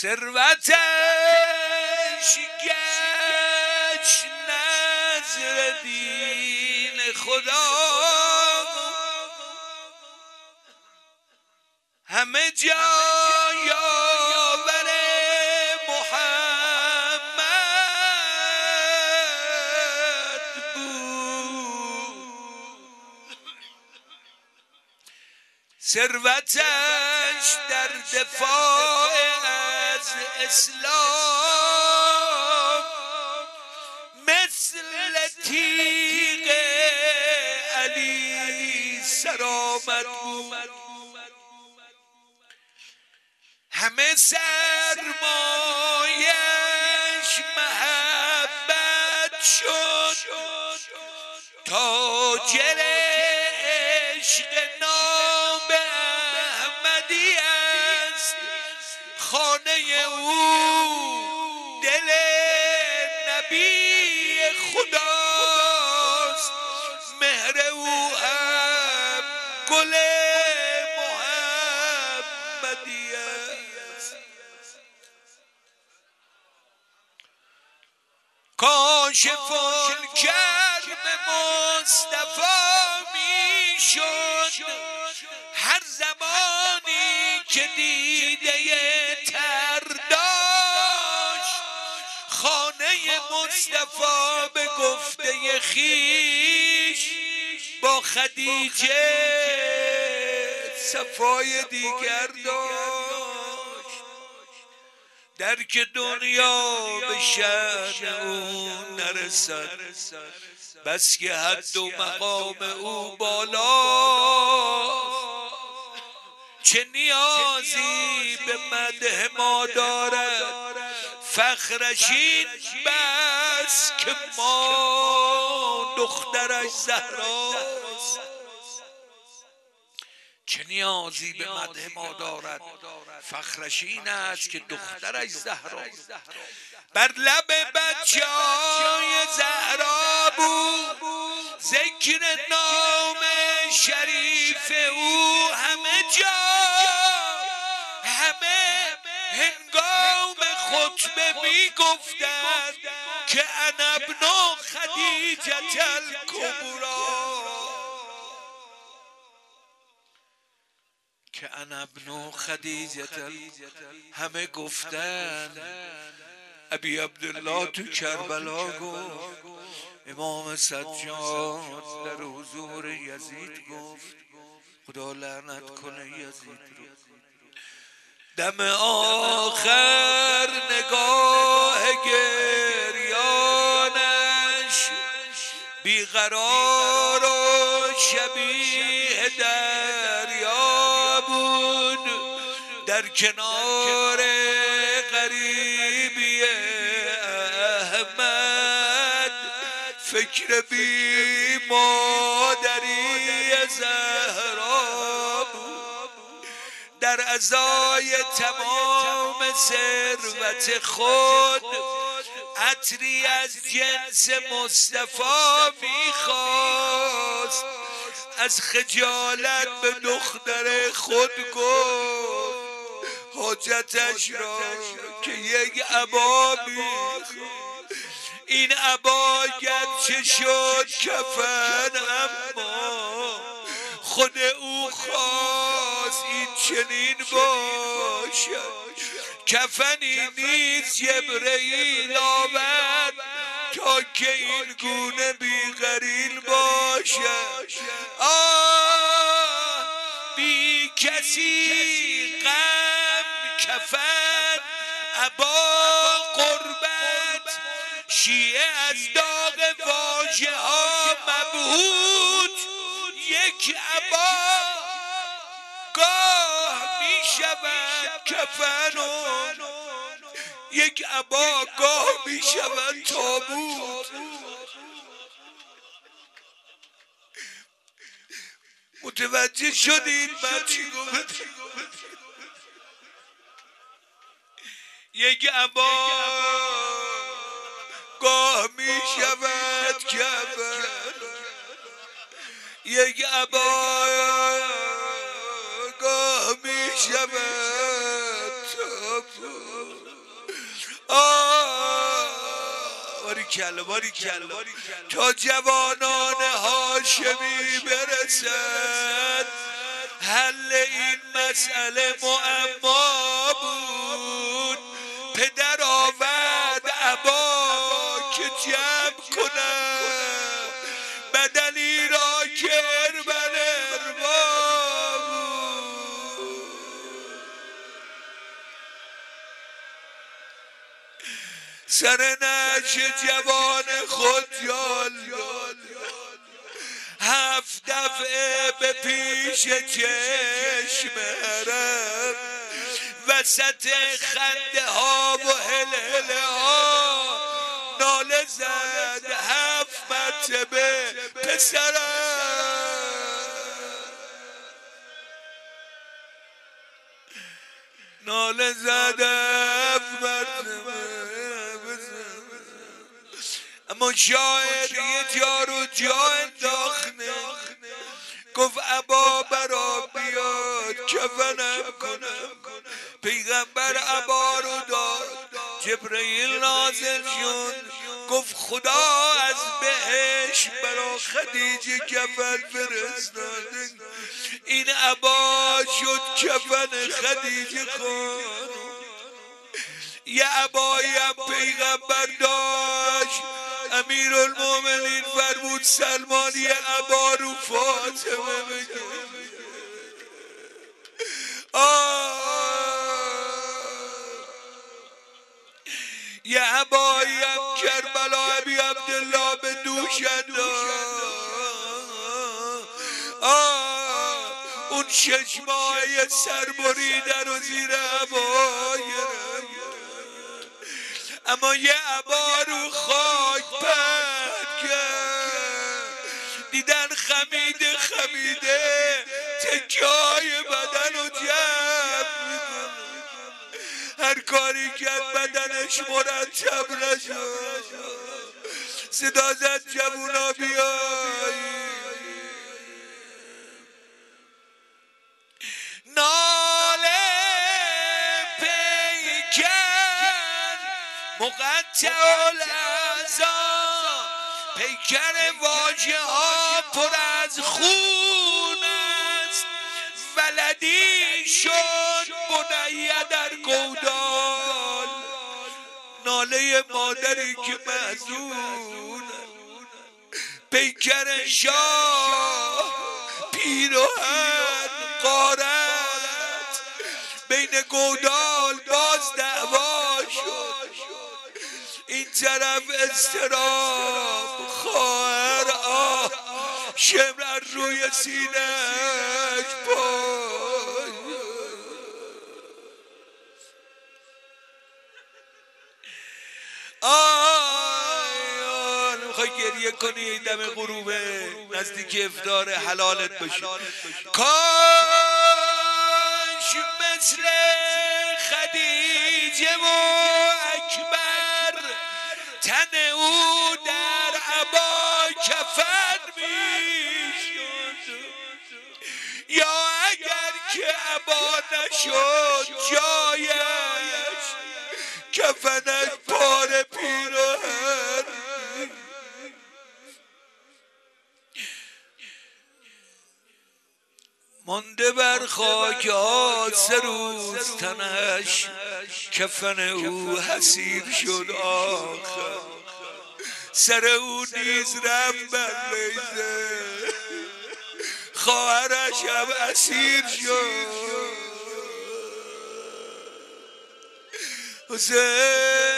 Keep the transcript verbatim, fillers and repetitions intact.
ثروتش گشت نذر دین خدا، همه جا یاور محمد بود. ثروتش در دفاع از اسلام مثل تیغ علی سرآمد بود. همه سرمایش محبت شد، تاجر عشق نام احمدی است. خانه او دل نبی خداست، مهر او هم گل محمدی است. کاشف الکرم مصطفی می شد هر زمانی که دیده تر داشت. خانه مصطفی به گفته خیش با خدیجه صفای دیگر داشت. درک دنیا به شأن او نرسد، بس که حد و مقام او بالا. چه نیازی به مدح ما دارد فخرش این بس که ما دخترش زهراست. چه نیازی به مدح ما دارد فخرش این است که دخترش زهراست. بر لب بچه های زهرا بود ذکر نام شریف او همه جا. همه هنگام خطبه می گفتند که انا ابن خدیجة الکبری، که انا ابن خدیجة. همه گفتند ابی عبدالله تو کربلا گفت، امام سجاد در حضور یزید گفت خدا لعنت کنه یزید رو. دم آخر نگاه گریانش بیقرار و شبیه دریا بود. در کنار غریبی احمد فکر بی مادری زهرا بود. در ازای تمام ثروت خود عطری از جنس مصطفی میخواست. از خجالت به دختر خود گفت حاجتش را که یک عبا میخواست. این عبا گرچه شد کفن اما خود او خواست این چنین باشد. کفنی نیز جبرئیل آورد تا که این گونه بی‌قرین باشد. آه بی کسی غم کفن عبا قربت، شیعه از داغ واژه ها مبهوت. یک عبا گاه می شود کفن و یک عبا گاه می شود تابوت. متوجه شدید من چی گفت؟ یک عبا گاه می شود کفن، یک عبا گاه می شود تابوت. باری کل باری کل تا جوانان هاشمی برسد حل این مسئله معما بود. پدر آورد عبا که جمع کنم بدنی را که اربن اربا بود. سر نعش جوان خود یال داد هفت دفعه به پیش چشم حرم وسط خنده ها و هلهله ها ناله زد هفت مرتبه پسرم ناله زد هفت مرتبه. اما شاعر یه جا رو جا انداخنه گفت عبا برا بیاد کفنم کنم. پیغمبر عبا رو داد جبرئیل نازل شد گفت خدا از بهش برا خدیجه کفن فرستاده. این عبا شد کفن خدیجه خانم. یه عبایم پیغمبر داشت امیر المومنین فرمود سلمان یه عبا رو فاطمه بگه. یه عبایم کربلا ابی عبدالله به دوشن اون شش ماه سر بریدن و زیر عبا اما یه عبا رو خاک پهن کرد دیدن خمیده خمیده تکیای بدن و جمع میکنه. هر کاری کرد بدنش مرتب نشد. صدا زد جوونا بیای ناله پیکر مقطع الاعضا پیکر واژه ها پر از خون است. ولدی شد بنیه در گودال ناله مادری که محزون پیکر شاه پیراهن غارت بین گودال باز دعوا شد. این طرف استراب خواهر آه شمر روی سینه‌اش پای. آی میخوای گریه کنی دم غروبه نزدیک افطار حلالت باشی. کاش مثل خدیجه و اکبر تن او در عبا کفن میشد یا اگر که عبا نشد جایش کفنش پار پیراهن. مانده بر خاک ها سه روز تنش کفن او حسیر شد آخر. سر او نیز رفت بر نیزه خواهرش هم اسیر شد. حسین